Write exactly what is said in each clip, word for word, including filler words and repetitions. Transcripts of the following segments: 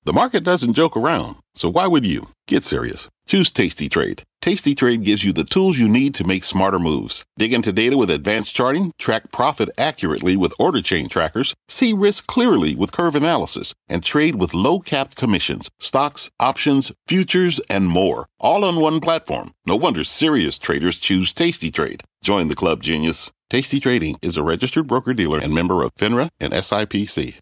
The market doesn't joke around, so why would you? Get serious. Choose tastytrade. tastytrade gives you the tools you need to make smarter moves. Dig into data with advanced charting, track profit accurately with order chain trackers, see risk clearly with curve analysis, and trade with low-capped commissions, stocks, options, futures, and more, all on one platform. No wonder serious traders choose tastytrade. Join the club, genius. tastytrade Incorporated is a registered broker-dealer and member of FINRA and S I P C.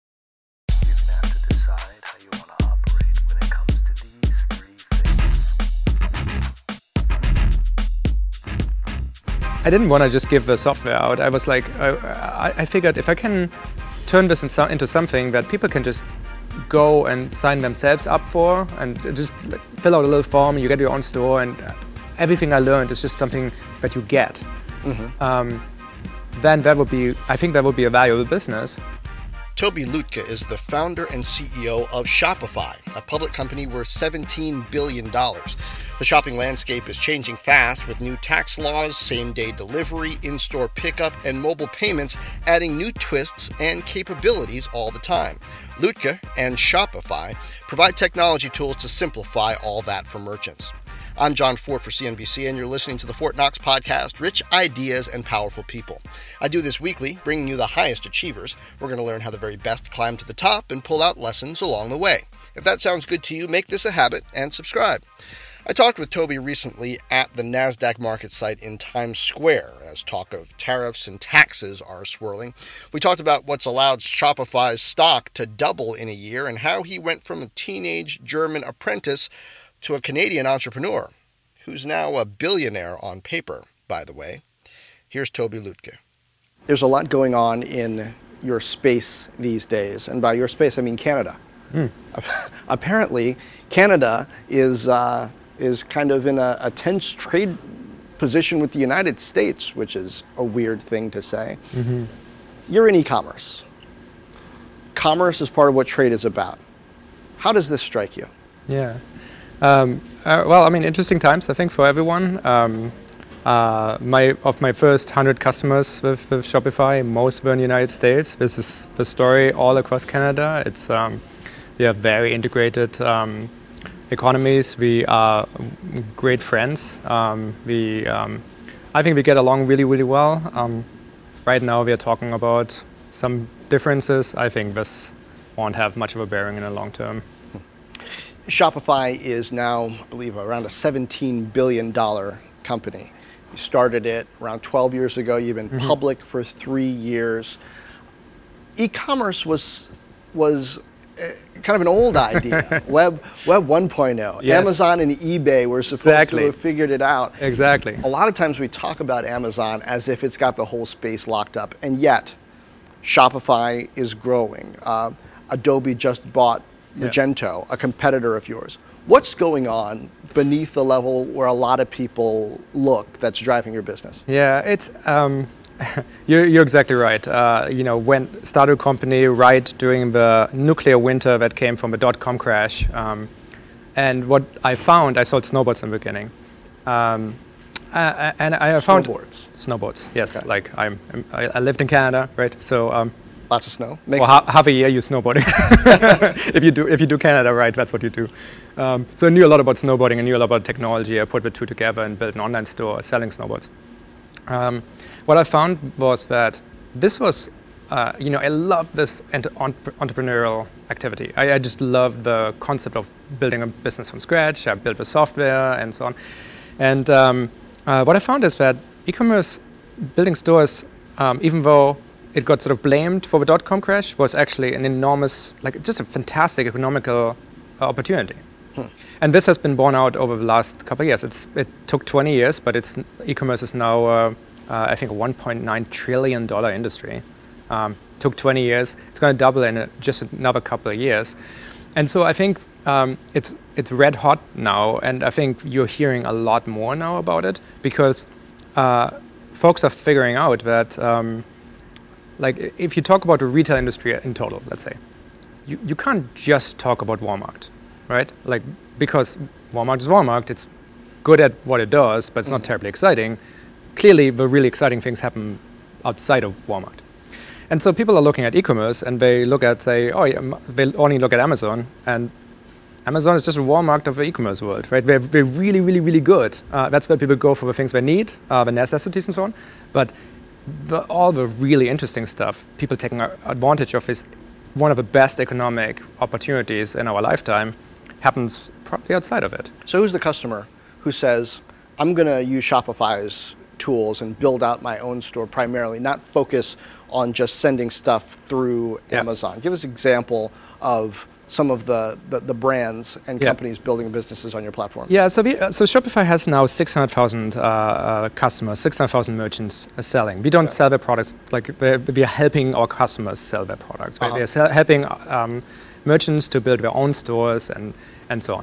I didn't want to just give the software out. I was like, I, I figured if I can turn this into something that people can just go and sign themselves up for and just fill out a little form, you get your own store, and everything I learned is just something that you get. Mm-hmm. Um, then that would be, I think that would be a valuable business. Tobi Lütke is the founder and C E O of Shopify, a public company worth seventeen billion dollars. The shopping landscape is changing fast with new tax laws, same-day delivery, in-store pickup, and mobile payments adding new twists and capabilities all the time. Lütke and Shopify provide technology tools to simplify all that for merchants. I'm John Fort for C N B C, and you're listening to the Fort Knox podcast, Rich Ideas and Powerful People. I do this weekly, bringing you the highest achievers. We're going to learn how the very best climb to the top and pull out lessons along the way. If that sounds good to you, make this a habit and subscribe. I talked with Tobi recently at the NASDAQ market site in Times Square as talk of tariffs and taxes are swirling. We talked about what's allowed Shopify's stock to double in a year and how he went from a teenage German apprentice to a Canadian entrepreneur, who's now a billionaire on paper, by the way. Here's Tobi Lütke. There's a lot going on in your space these days, and by your space I mean Canada. Mm. Apparently, Canada is uh, is kind of in a, a tense trade position with the United States, which is a weird thing to say. Mm-hmm. You're in e-commerce. Commerce is part of what trade is about. How does this strike you? Yeah. Um, uh, well, I mean, interesting times, I think, for everyone. Um, uh, my of my first one hundred customers with, with Shopify, most were in the United States. This is the story all across Canada. It's um, we have very integrated um, economies. We are great friends. Um, we, um, I think we get along really, really well. Um, right now, we are talking about some differences. I think this won't have much of a bearing in the long term. Shopify is now, I believe, around a seventeen billion dollars company. You started it around twelve years ago. You've been mm-hmm. public for three years. E-commerce was was uh, kind of an old idea. Web Web one point oh. Yes. Amazon and eBay were supposed exactly. to have figured it out. Exactly. A lot of times we talk about Amazon as if it's got the whole space locked up, and yet Shopify is growing. Uh, Adobe just bought Magento, yeah. a competitor of yours. What's going on beneath the level where a lot of people look that's driving your business? Yeah, it's um, you're, you're exactly right. Uh, you know, when started a company right during the nuclear winter that came from the dot-com crash, um, and what I found, I sold snowboards in the beginning, um, uh, and I found snowboards. Snowboards, yes. Okay. Like I'm, I, I lived in Canada, right? So. Um, Lots of snow. Makes well, ha- half a year you're snowboarding. if you do, if you do Canada right, that's what you do. Um, so I knew a lot about snowboarding. I knew a lot about technology. I put the two together and built an online store selling snowboards. Um, what I found was that this was, uh, you know, I love this ent- entrepreneurial activity. I, I just love the concept of building a business from scratch. I built the software and so on. And um, uh, what I found is that e-commerce, building stores, um, even though it got sort of blamed for the dot-com crash, was actually an enormous, like just a fantastic economical uh, opportunity. Hmm. And this has been borne out over the last couple of years. It's, it took twenty years, but it's, e-commerce is now, uh, uh, I think, a one point nine trillion dollars industry. Um, took twenty years. It's going to double in a, just another couple of years. And so I think um, it's it's red hot now, and I think you're hearing a lot more now about it because uh, folks are figuring out that um, like if you talk about the retail industry in total, let's say, you, you can't just talk about Walmart, right? Like because Walmart is Walmart, it's good at what it does, but it's not terribly exciting. Clearly, the really exciting things happen outside of Walmart. And so people are looking at e-commerce and they look at, say, oh, yeah, they only look at Amazon, and Amazon is just a Walmart of the e-commerce world, right? They're, they're really, really, really good. Uh, that's where people go for the things they need, uh, the necessities and so on. But the, all the really interesting stuff, people taking advantage of, is one of the best economic opportunities in our lifetime, happens probably outside of it. So who's the customer who says, I'm going to use Shopify's tools and build out my own store primarily, not focus on just sending stuff through yeah. Amazon? Give us an example of some of the, the, the brands and yeah. companies building businesses on your platform. Yeah, so we, uh, so Shopify has now six hundred thousand uh, uh, customers, six hundred thousand merchants uh, selling. We don't yeah. sell their products, like we're, we are helping our customers sell their products. Right? Uh-huh. We are sell- helping um, merchants to build their own stores and, and so on.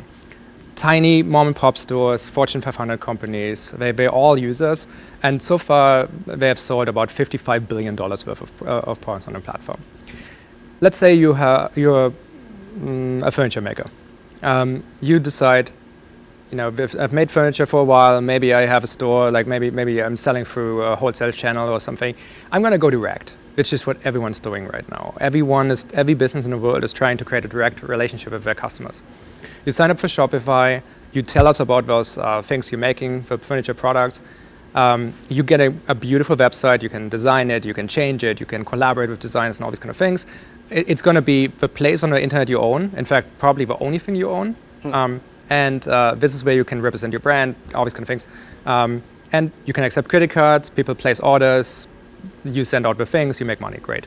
Tiny mom and pop stores, Fortune five hundred companies, they, they're all users. And so far, they have sold about fifty-five billion dollars worth of, uh, of products on the platform. Let's say you ha- you're mm, a furniture maker. Um, you decide, you know, I've made furniture for a while, maybe I have a store, like maybe maybe I'm selling through a wholesale channel or something. I'm going to go direct, which is what everyone's doing right now. Everyone is, every business in the world is trying to create a direct relationship with their customers. You sign up for Shopify, you tell us about those uh, things you're making for furniture products. Um, you get a, a beautiful website, you can design it, you can change it, you can collaborate with designers and all these kind of things. It, it's going to be the place on the internet you own, in fact, probably the only thing you own. Hmm. Um, and uh, this is where you can represent your brand, all these kind of things. Um, and you can accept credit cards, people place orders, you send out the things, you make money, great.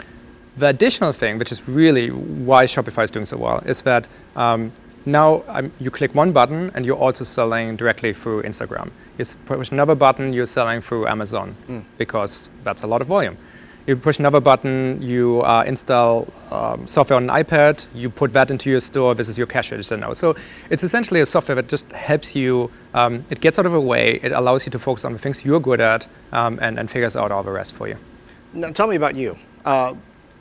The additional thing, which is really why Shopify is doing so well, is that um, now um, you click one button and you're also selling directly through Instagram. You push another button, you're selling through Amazon, mm. because that's a lot of volume. You push another button, you uh, install um, software on an iPad, you put that into your store, this is your cash register now. So it's essentially a software that just helps you, um, it gets out of the way, it allows you to focus on the things you're good at, um, and, and figures out all the rest for you. Now tell me about you. Uh,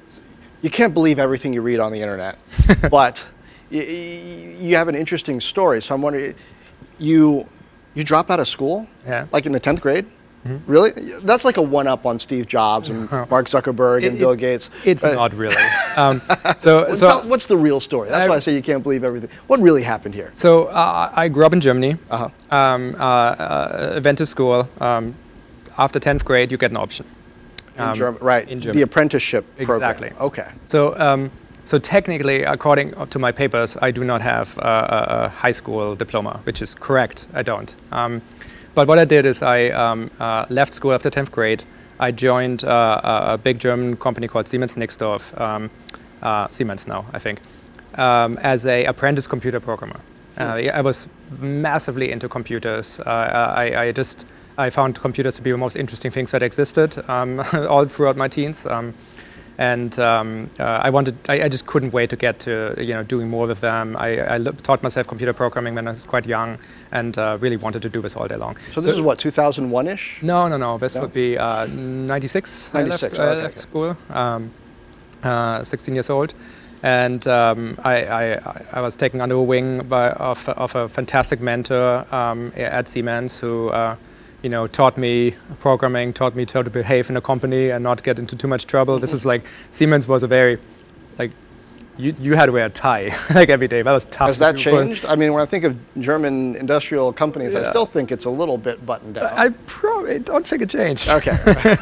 you can't believe everything you read on the internet, but y- y- you have an interesting story. So I'm wondering, you you drop out of school, yeah. like in the tenth grade? Mm-hmm. Really? That's like a one-up on Steve Jobs and Mark Zuckerberg and it, Bill it, Gates. It's but not really. Um, so, well, so tell, what's the real story? That's I, why I say you can't believe everything. What really happened here? So uh, I grew up in Germany. Uh-huh. Um, uh, uh, went to school. Um, after tenth grade, you get an option. Um, in Germany, right? In Germany. The apprenticeship program. Exactly. Okay. So, um, so technically, according to my papers, I do not have a, a, a high school diploma, which is correct. I don't. Um, But what I did is I um, uh, left school after tenth grade. I joined uh, a, a big German company called Siemens Nixdorf, um, uh, Siemens now, I think, um, as a apprentice computer programmer. Uh, I was massively into computers. Uh, I, I just I found computers to be the most interesting things that existed um, all throughout my teens. Um, And um, uh, I wanted, I, I just couldn't wait to get to, you know, doing more with them. I, I taught myself computer programming when I was quite young, and uh, really wanted to do this all day long. So, so this is what, two thousand one-ish? No, no, no. This no? would be uh, ninety-six. ninety-six. I left, Oh, okay, I left okay. school. Um, uh, sixteen years old, and um, I, I, I was taken under a wing by of, of a fantastic mentor um, at Siemens who. Uh, you know, taught me programming, taught me how to behave in a company and not get into too much trouble. Mm-hmm. This is like, Siemens was a very, like, you you had to wear a tie, like every day. That was tough. Has that changed? I mean, when I think of German industrial companies, yeah. I still think it's a little bit buttoned down. I probably don't think it changed. Okay.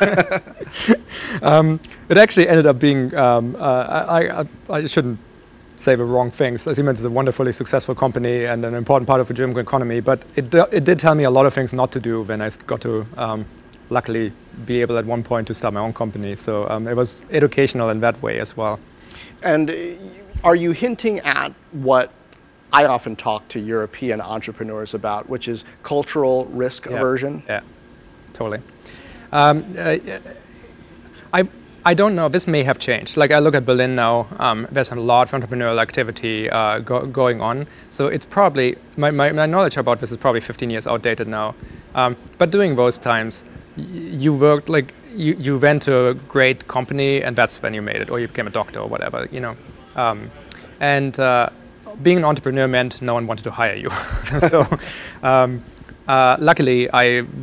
um, it actually ended up being, um, uh, I, I, I shouldn't say the wrong things. Siemens is a wonderfully successful company and an important part of the German economy, but it it did tell me a lot of things not to do when I got to, um, luckily, be able at one point to start my own company. So um, it was educational in that way as well. And are you hinting at what I often talk to European entrepreneurs about, which is cultural risk yeah. aversion? Yeah, totally. Um, uh, I. I don't know. This may have changed. Like I look at Berlin now, um, there's a lot of entrepreneurial activity uh, go going on. So it's probably, my, my, my knowledge about this is probably fifteen years outdated now. Um, but during those times, y- you worked, like, you, you went to a great company and that's when you made it, or you became a doctor or whatever, you know. Um, and uh, being an entrepreneur meant no one wanted to hire you. so um, uh, luckily, I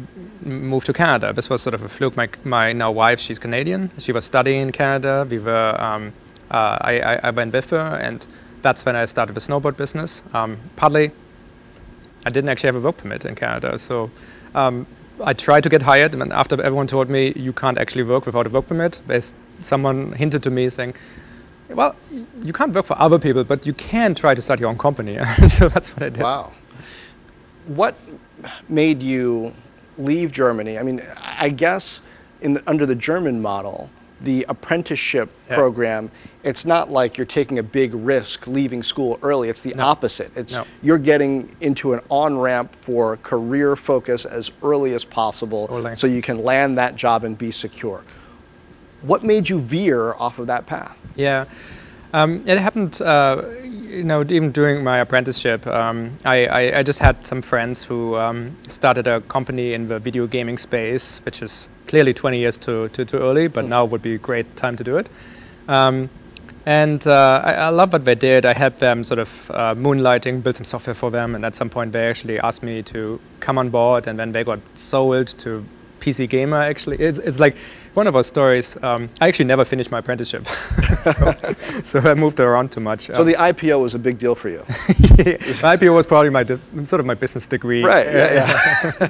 move to Canada. This was sort of a fluke. My, my now wife, she's Canadian. She was studying in Canada. We were, um, uh, I, I, I went with her, and that's when I started the snowboard business. Um, partly, I didn't actually have a work permit in Canada, so um, I tried to get hired, and after everyone told me you can't actually work without a work permit, there's someone hinted to me saying, well, you can't work for other people, but you can try to start your own company. So that's what I did. Wow. What made you leave Germany? I mean, I guess in the, under the German model, the apprenticeship yeah. program, it's not like you're taking a big risk leaving school early. It's the no. opposite. It's no. You're getting into an on-ramp for career focus as early as possible Totally. so you can land that job and be secure. What made you veer off of that path? Yeah, um, it happened, uh, you know, even during my apprenticeship. Um, I, I, I just had some friends who um, started a company in the video gaming space, which is clearly twenty years too, too, too early, but mm. now would be a great time to do it. Um, and uh, I, I love what they did. I helped them sort of uh, moonlighting, build some software for them, and at some point they actually asked me to come on board, and then they got sold to P C Gamer, actually. It's, it's like one of our stories. Um, I actually never finished my apprenticeship, so, so I moved around too much. So um, the I P O was a big deal for you? Yeah, the I P O was probably my di- sort of my business degree. Right, yeah, yeah.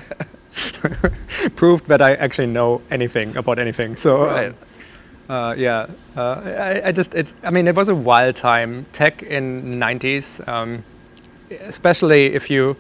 Proved that I actually know anything about anything. So, right. um, uh, yeah, uh, I, I just, it's, I mean, it was a wild time. Tech in the nineties, um, especially if you,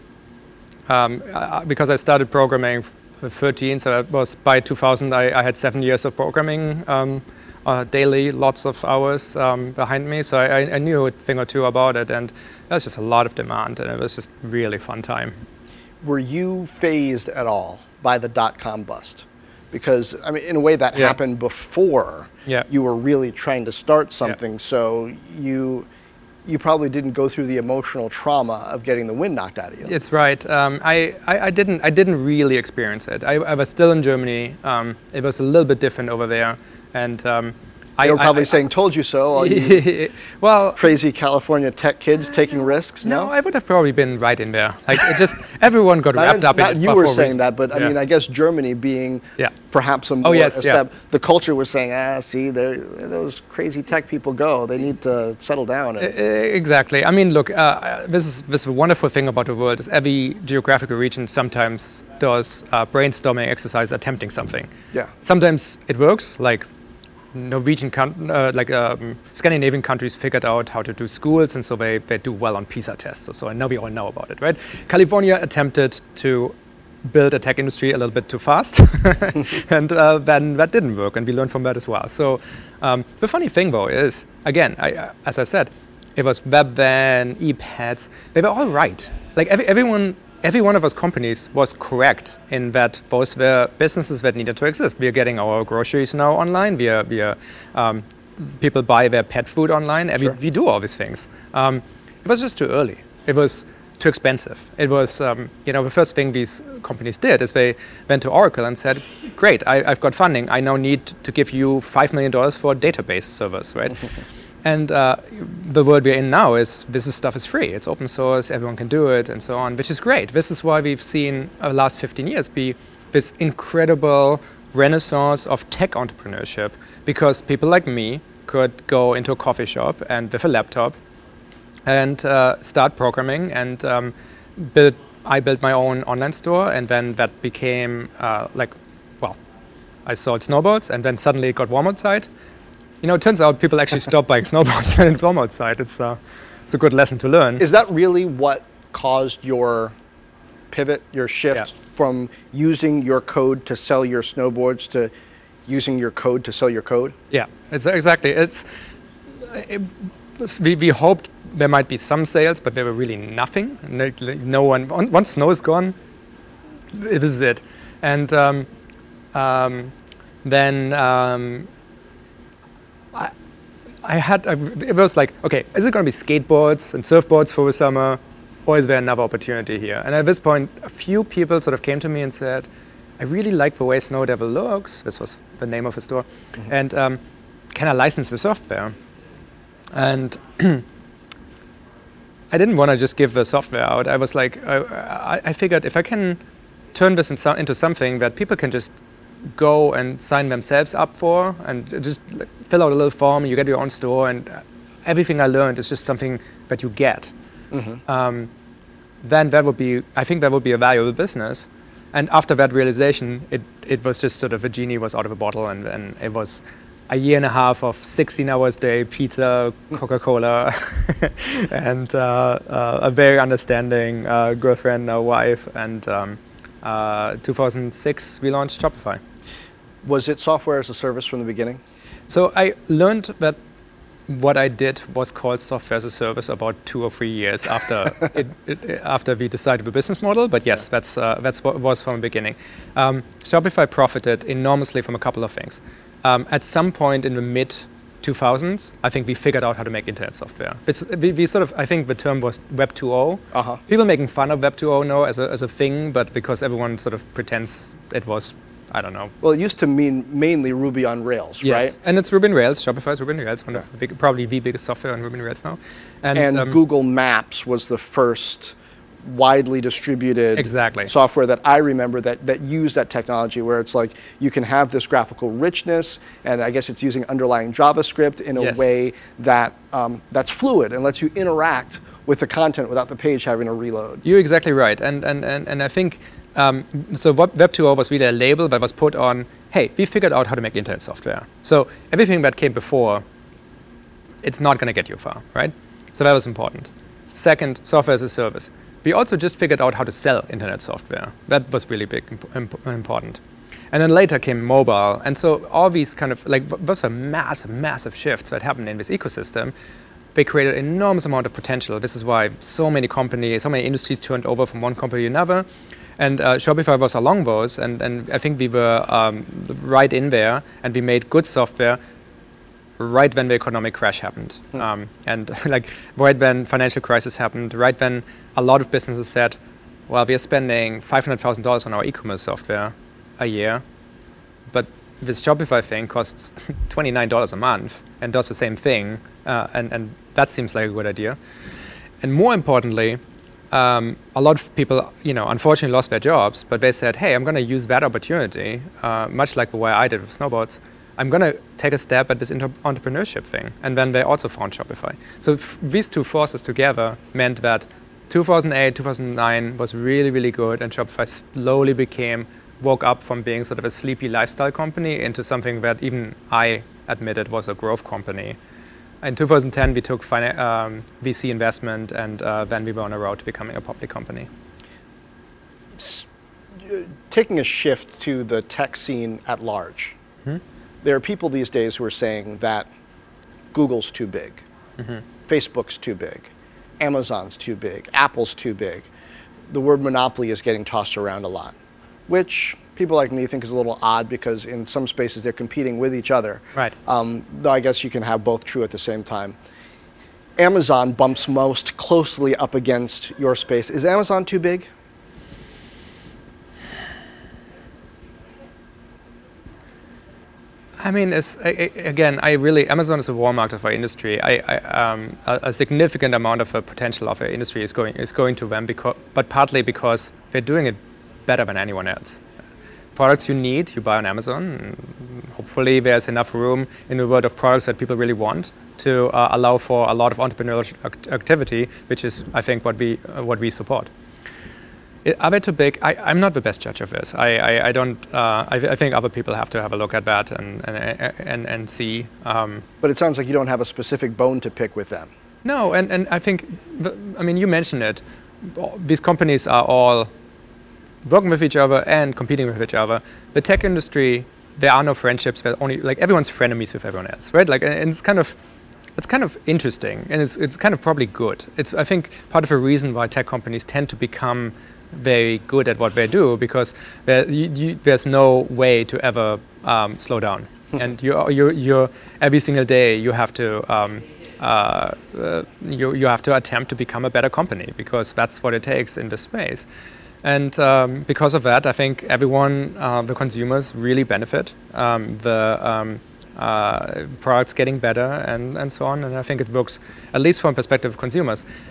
um, uh, because I started programming thirteen, so that was by two thousand. I, I had seven years of programming um, uh, daily, lots of hours um, behind me. So I, I knew a thing or two about it, and there was just a lot of demand, and it was just really fun time. Were you phased at all by the dot-com bust? Because I mean, in a way, that yeah. happened before yeah. you were really trying to start something. Yeah. So you. You probably didn't go through the emotional trauma of getting the wind knocked out of you. It's right. Um, I, I, I didn't I didn't really experience it. I, I was still in Germany. Um, it was a little bit different over there, and um, they I, were probably I, saying, I, "Told you so." All you well, crazy California tech kids taking risks. No, No, I would have probably been right in there. Like it just everyone got wrapped not, up not in it. You for were for saying reason. that, but I yeah. mean, I guess Germany being yeah. perhaps a more oh, yes, step. yeah. The culture was saying, "Ah, see, there those crazy tech people go. They need to settle down." And exactly. I mean, look, uh, this is this is a wonderful thing about the world is every geographical region sometimes does uh, brainstorming exercise attempting something. Yeah. Sometimes it works, like Norwegian, con- uh, like um, Scandinavian countries figured out how to do schools, and so they, they do well on PISA tests. So I know we all know about it, right? California attempted to build a tech industry a little bit too fast, and uh, then that didn't work, and we learned from that as well. So um, the funny thing, though, is, again, I, uh, as I said, it was WebVan, ePads, they were all right. Like every, everyone... Every one of those companies was correct in that those were businesses that needed to exist. We are getting our groceries now online. We are, we are um, people buy their pet food online. And sure. we, we do all these things. Um, it was just too early. It was too expensive. It was, um, you know, the first thing these companies did is they went to Oracle and said, great, I, I've got funding. I now need to give you five million dollars for database servers, right? And uh, the world we're in now is this is stuff is free. It's open source, everyone can do it, and so on, which is great. This is why we've seen uh, the last fifteen years be this incredible renaissance of tech entrepreneurship, because people like me could go into a coffee shop and with a laptop and uh, start programming and um, build. I built my own online store, and then that became uh, like, well, I sold snowboards, and then suddenly it got warm outside. You know, it turns out people actually stop buying snowboards when it's warm outside. It's, uh, it's a good lesson to learn. Is that really what caused your pivot, your shift yeah. from using your code to sell your snowboards to using your code to sell your code? Yeah, it's exactly. It's it, we, we hoped there might be some sales, but there were really nothing. No, no one. Once snow is gone, this is it. And um, um, then. Um, I, I had, I, it was like, okay, is it going to be skateboards and surfboards for the summer, or is there another opportunity here? And at this point, a few people sort of came to me and said, I really like the way Snow Devil looks. This was the name of the store. Mm-hmm. And um, can I license the software? And I didn't want to just give the software out. I was like, I, I, I figured if I can turn this in so, into something that people can just go and sign themselves up for, and just like, fill out a little form, you get your own store, and everything I learned is just something that you get. Mm-hmm. Um, then that would be, I think that would be a valuable business. And after that realization, it, it was just sort of a genie was out of a bottle, and, and it was a year and a half of sixteen hours a day, pizza, Coca-Cola, and uh, uh, a very understanding uh, girlfriend, now wife, and um, uh, two thousand six we launched Shopify. Was it software as a service from the beginning? So I learned that what I did was called software as a service about two or three years after it, it, after we decided the business model. But yes, that's uh, that's what was from the beginning. Um, Shopify profited enormously from a couple of things. Um, at some point in the mid two thousands, I think we figured out how to make internet software. It's, we, we sort of, I think the term was Web two point oh. Uh-huh. People making fun of Web two point oh now as a as a thing, but because everyone sort of pretends it was. I don't know. Well, it used to mean mainly Ruby on Rails, yes. right? And it's Ruby on Rails. Shopify is Ruby on Rails, one yeah. of the big, probably the biggest software on Ruby on Rails now. And, and um, Google Maps was the first widely distributed exactly. software that I remember that, that used that technology, where it's like you can have this graphical richness, and I guess it's using underlying JavaScript in a yes. way that um, that's fluid and lets you interact with the content without the page having to reload. You're exactly right. And, and, and, and I think Um, so Web two point oh was really a label that was put on, hey, we figured out how to make internet software. So everything that came before, it's not going to get you far, right? So that was important. Second, software as a service. We also just figured out how to sell internet software. That was really big, imp- important. And then later came mobile. And so all these kind of, like, those are massive, massive shifts that happened in this ecosystem. They created an enormous amount of potential. This is why so many companies, so many industries turned over from one company to another. And uh, Shopify was along those, and, and I think we were um, right in there, and we made good software right when the economic crash happened. Mm. Um, and like right when financial crisis happened, right when a lot of businesses said, well, we are spending five hundred thousand dollars on our e-commerce software a year, but this Shopify thing costs twenty-nine dollars a month and does the same thing, uh, and, and that seems like a good idea. And more importantly, Um, a lot of people, you know, unfortunately lost their jobs, but they said, hey, I'm going to use that opportunity, uh, much like the way I did with snowboards. I'm going to take a step at this inter- entrepreneurship thing. And then they also found Shopify. So f- these two forces together meant that two thousand eight, two thousand nine was really, really good, and Shopify slowly became, woke up from being sort of a sleepy lifestyle company into something that even I admitted was a growth company. In two thousand ten, we took fina- um, V C investment, and uh, then we were on a road to becoming a public company. Taking a shift to the tech scene at large, hmm? There are people these days who are saying that Google's too big, mm-hmm. Facebook's too big, Amazon's too big, Apple's too big. The word monopoly is getting tossed around a lot, which people like me think is a little odd, because in some spaces they're competing with each other. Right. Um, though I guess you can have both true at the same time. Amazon bumps most closely up against your space. Is Amazon too big? I mean, it's, I, I, again, I really, Amazon is a Walmart of our industry. I, I, um, a, a significant amount of the potential of our industry is going is going to them, because, but partly because they're doing it better than anyone else. Products you need, you buy on Amazon. Hopefully there's enough room in the world of products that people really want to uh, allow for a lot of entrepreneurial act- activity, which is, I think, what we uh, what we support. It, are they too big? I, I'm not the best judge of this. I, I, I don't. Uh, I, I think other people have to have a look at that and and and, and see. Um, but it sounds like you don't have a specific bone to pick with them. No, and, and I think, the, I mean, you mentioned it. These companies are all working with each other and competing with each other. The tech industry, there are no friendships. There only, like, everyone's frenemies with everyone else, right? Like, and it's kind of, it's kind of interesting, and it's it's kind of probably good. It's, I think, part of the reason why tech companies tend to become very good at what they do, because there, you, you, there's no way to ever um, slow down, and you you you every single day you have to. Um, Uh, uh, you you have to attempt to become a better company, because that's what it takes in this space. And um, because of that, I think everyone, uh, the consumers, really benefit. Um, the um, uh, products getting better, and, and so on. And I think it works, at least from the perspective of consumers.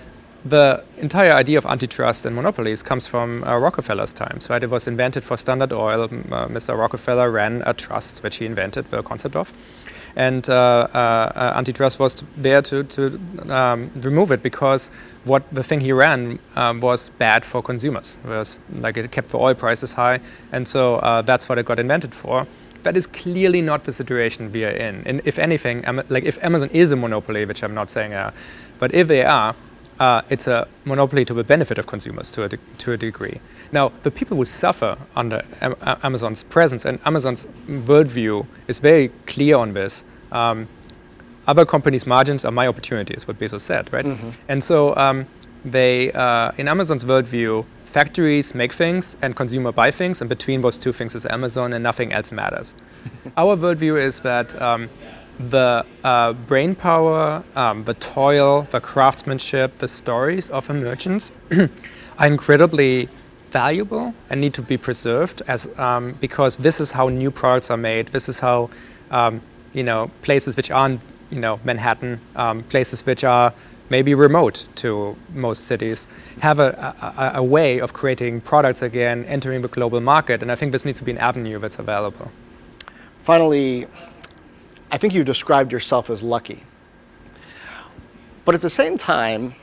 the entire idea of antitrust and monopolies comes from uh, Rockefeller's times, right? It was invented for Standard Oil. Uh, Mister Rockefeller ran a trust, which he invented the concept of. And uh, uh, uh, antitrust was t- there to, to um, remove it because what the thing he ran um, was bad for consumers. It was like it kept the oil prices high, and so uh, that's what it got invented for. That is clearly not the situation we are in. And if anything, Am- like if Amazon is a monopoly, which I'm not saying they are, but if they are, uh, it's a monopoly to the benefit of consumers to a de- to a degree. Now, the people who suffer under Am- Amazon's presence and Amazon's worldview is very clear on this. Um, other companies' margins are my opportunities, what Bezos said, right? Mm-hmm. And so um, they, uh, in Amazon's worldview, factories make things and consumer buy things, and between those two things is Amazon, and nothing else matters. Our worldview is that um, the uh, brain power, um, the toil, the craftsmanship, the stories of the merchants are incredibly valuable and need to be preserved as um, because this is how new products are made. This is how um, you know places which aren't you know Manhattan, um, places which are maybe remote to most cities, have a, a, a way of creating products again, entering the global market, and I think this needs to be an avenue that's available. Finally, I think you described yourself as lucky. But at the same time,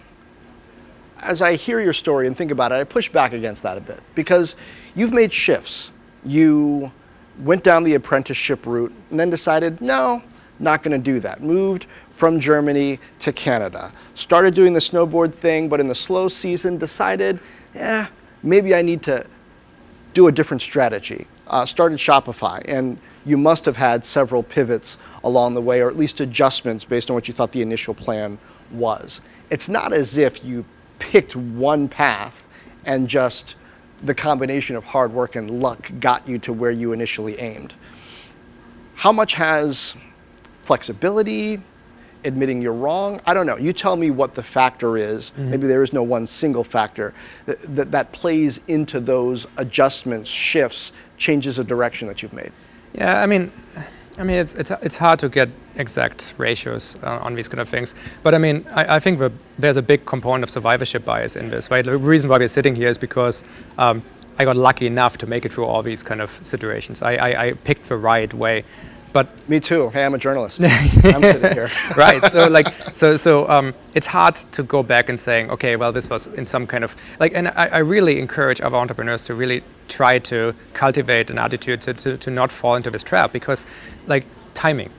as I hear your story and think about it, I push back against that a bit, because you've made shifts. You went down the apprenticeship route and then decided, no, not going to do that. Moved from Germany to Canada. Started doing the snowboard thing, but in the slow season decided, eh, maybe I need to do a different strategy. Uh, started Shopify, and you must have had several pivots along the way, or at least adjustments based on what you thought the initial plan was. It's not as if you picked one path and just the combination of hard work and luck got you to where you initially aimed. How much has flexibility, admitting you're wrong, I don't know. You tell me what the factor is. Mm-hmm. Maybe there is no one single factor that, that that plays into those adjustments, shifts, changes of direction that you've made. Yeah, I mean, I mean, it's it's it's hard to get exact ratios uh, on these kind of things. But I mean, I, I think the, there's a big component of survivorship bias in this, right? The reason why we're sitting here is because um, I got lucky enough to make it through all these kind of situations. I, I, I picked the right way. But me too. Hey, I'm a journalist. I'm sitting here. Right. So like, so so um, it's hard to go back and saying, okay, well, this was in some kind of like, and I, I really encourage other entrepreneurs to really try to cultivate an attitude to, to, to not fall into this trap, because, like, timing.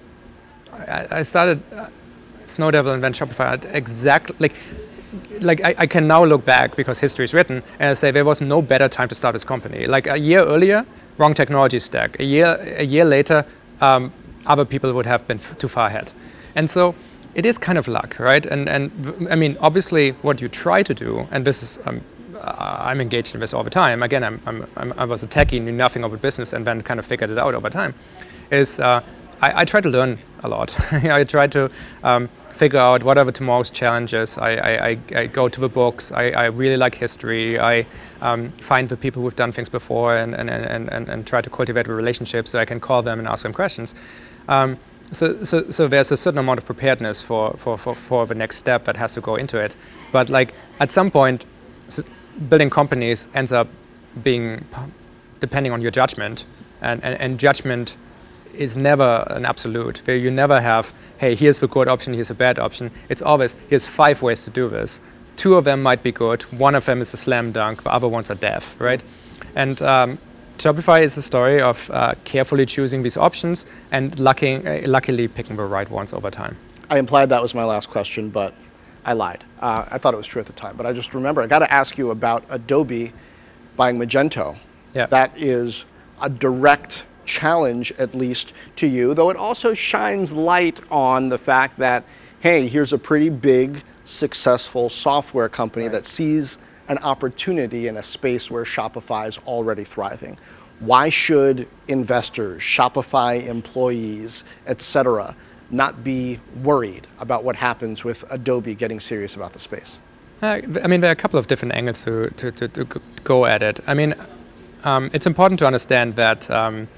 I, I started uh, Snowdevil and then Shopify at exactly like. Like I, I can now look back because history is written and I say there was no better time to start this company. Like a year earlier, wrong technology stack. A year a year later, um, other people would have been f- too far ahead. And so it is kind of luck, right? And and I mean, obviously, what you try to do, and this is um, I'm engaged in this all the time. Again, I'm, I'm, I'm I was a techie, knew nothing about business, and then kind of figured it out over time. Is uh, I, I try to learn a lot. I try to um, figure out what are the tomorrow's challenges. I, I, I go to the books. I, I really like history. I um, find the people who've done things before and, and, and, and, and try to cultivate a relationship so I can call them and ask them questions. Um, so, so so there's a certain amount of preparedness for, for, for, for the next step that has to go into it. But like at some point, building companies ends up being depending on your judgment, and, and, and judgment is never an absolute, where you never have, hey, here's the good option, here's a bad option. It's always, here's five ways to do this. Two of them might be good, one of them is a slam dunk, the other ones are death, right? And um, Shopify is a story of uh, carefully choosing these options and lucky, uh, luckily picking the right ones over time. I implied that was my last question, but I lied. Uh, I thought it was true at the time, but I just remember, I gotta ask you about Adobe buying Magento. Yeah. That is a direct challenge, at least to you, though it also shines light on the fact that, hey, here's a pretty big, successful software company right. that sees an opportunity in a space where Shopify is already thriving. Why should investors, Shopify employees, et cetera, not be worried about what happens with Adobe getting serious about the space? Uh, I mean, there are a couple of different angles to, to, to, to go at it. I mean, um, it's important to understand that um,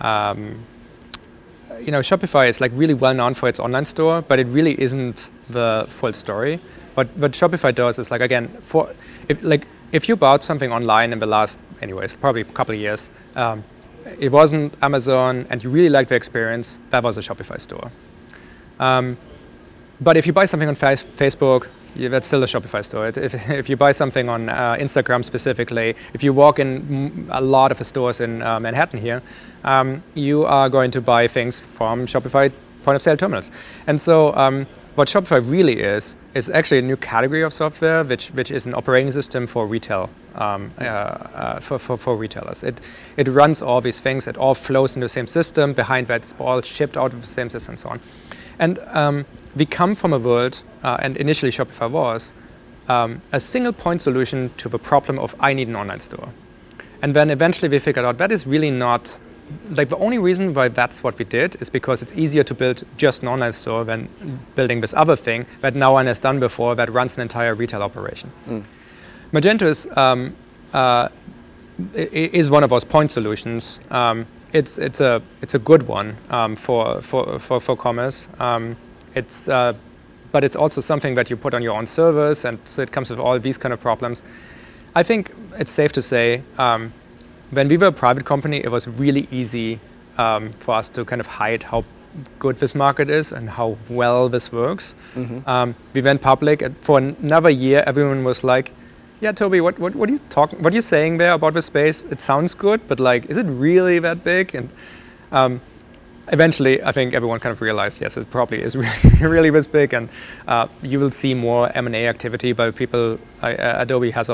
Um, you know, Shopify is like really well known for its online store, but it really isn't the full story. what what Shopify does is like again for if like if you bought something online in the last anyways probably a couple of years, um, it wasn't Amazon and you really liked the experience, that was a Shopify store. Um, but if you buy something on face- Facebook, yeah, that's still a Shopify store. If if you buy something on uh, Instagram specifically, if you walk in a lot of the stores in uh, Manhattan here, um, you are going to buy things from Shopify point of sale terminals. And so um, what Shopify really is, is actually a new category of software, which which is an operating system for retail, um, uh, uh, for, for, for retailers. It it runs all these things, it all flows into the same system, behind that it's all shipped out of the same system and so on. And um, we come from a world, uh, and initially Shopify was, um, a single point solution to the problem of I need an online store. And then eventually we figured out that is really not, like the only reason why that's what we did is because it's easier to build just an online store than building this other thing that no one has done before that runs an entire retail operation. Mm. Magento is, um, uh, is one of those point solutions. Um, It's it's a it's a good one um, for, for for for commerce. Um, it's uh, but it's also something that you put on your own servers, and so it comes with all these kind of problems. I think it's safe to say um, when we were a private company, it was really easy um, for us to kind of hide how good this market is and how well this works. Mm-hmm. Um, we went public, and for another year, everyone was like, yeah, Toby, what, what, what are you talking? What are you saying there about the space? It sounds good, but like, is it really that big? And um, eventually, I think everyone kind of realized, yes, it probably is really, really this big. And uh, you will see more M and A activity by people. Uh, Adobe has a,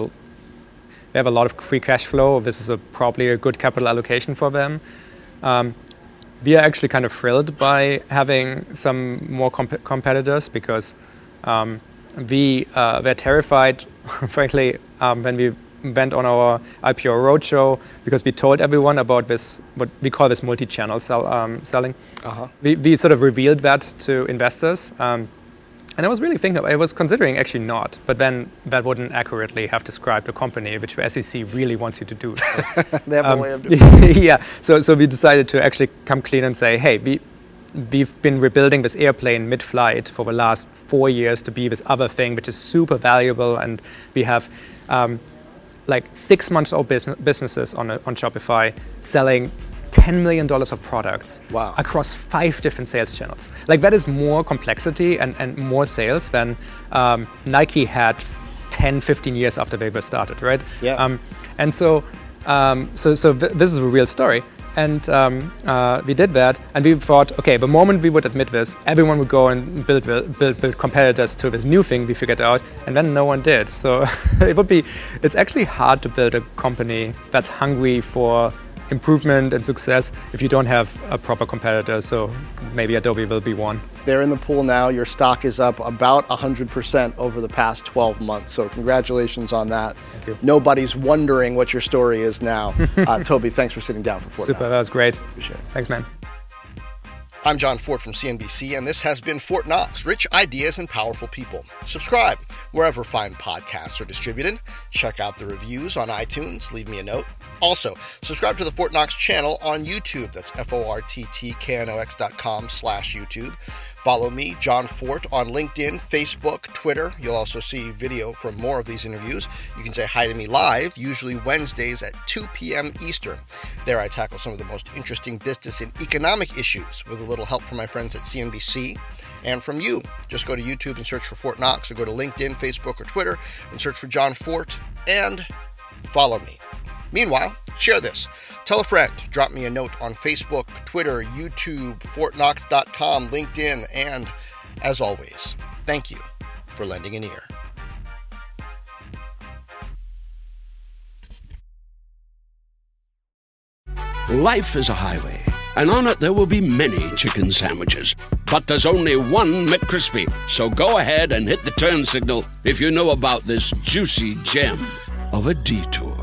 they have a lot of free cash flow. This is a, probably a good capital allocation for them. Um, we are actually kind of thrilled by having some more comp- competitors because um, we uh, were terrified, frankly, um, when we went on our I P O roadshow because we told everyone about this, what we call this multi-channel sell, um, selling. Uh-huh. We, we sort of revealed that to investors. Um, and I was really thinking, I was considering actually not, but then that wouldn't accurately have described the company, which the S E C really wants you to do. So, they have um, a way of doing it. Yeah, so, so we decided to actually come clean and say, hey, we, we've been rebuilding this airplane mid-flight for the last four years to be this other thing, which is super valuable. And we have um, like six months old business, businesses on, a, on Shopify selling ten million dollars of products wow. across five different sales channels. Like that is more complexity and, and more sales than um, Nike had ten, fifteen years after they were started, right? Yeah. Um, and so, um, so, so th- this is a real story. And um, uh, we did that, and we thought, okay, the moment we would admit this, everyone would go and build build, build competitors to this new thing we figured out, and then no one did. So it would be, it's actually hard to build a company that's hungry for improvement and success if you don't have a proper competitor. So maybe Adobe will be one. They're in the pool now. Your stock is up about one hundred percent over the past twelve months. So congratulations on that. Thank you. Nobody's wondering what your story is now. uh, Toby, thanks for sitting down for Fort Super, Knox. that was great. Appreciate it. Thanks, man. I'm John Fort from C N B C, and this has been Fort Knox, rich ideas and powerful people. Subscribe wherever fine podcasts are distributed. Check out the reviews on iTunes. Leave me a note. Also, subscribe to the Fort Knox channel on YouTube. That's F O R T T K N O X dot com slash YouTube. Follow me, John Fort, on LinkedIn, Facebook, Twitter. You'll also see video from more of these interviews. You can say hi to me live, usually Wednesdays at two p.m. Eastern. There I tackle some of the most interesting business and economic issues with a little help from my friends at C N B C and from you. Just go to YouTube and search for Fort Knox, or go to LinkedIn, Facebook, or Twitter and search for John Fort and follow me. Meanwhile, share this. Tell a friend. Drop me a note on Facebook, Twitter, YouTube, fort knox dot com, LinkedIn, and, as always, thank you for lending an ear. Life is a highway, and on it there will be many chicken sandwiches. But there's only one McCrispy. So go ahead and hit the turn signal if you know about this juicy gem of a detour.